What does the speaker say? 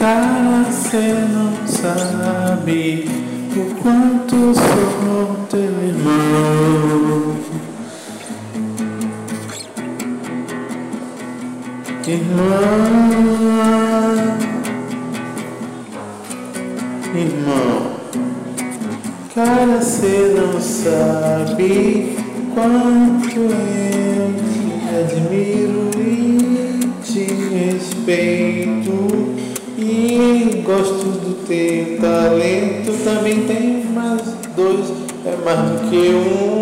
Cara, cê não sabe o quanto sou teu irmão. Irmão, cara, cê não sabe quanto eu te admiro e te respeito e gosto do teu talento. Também tem mais dois, é mais do que um.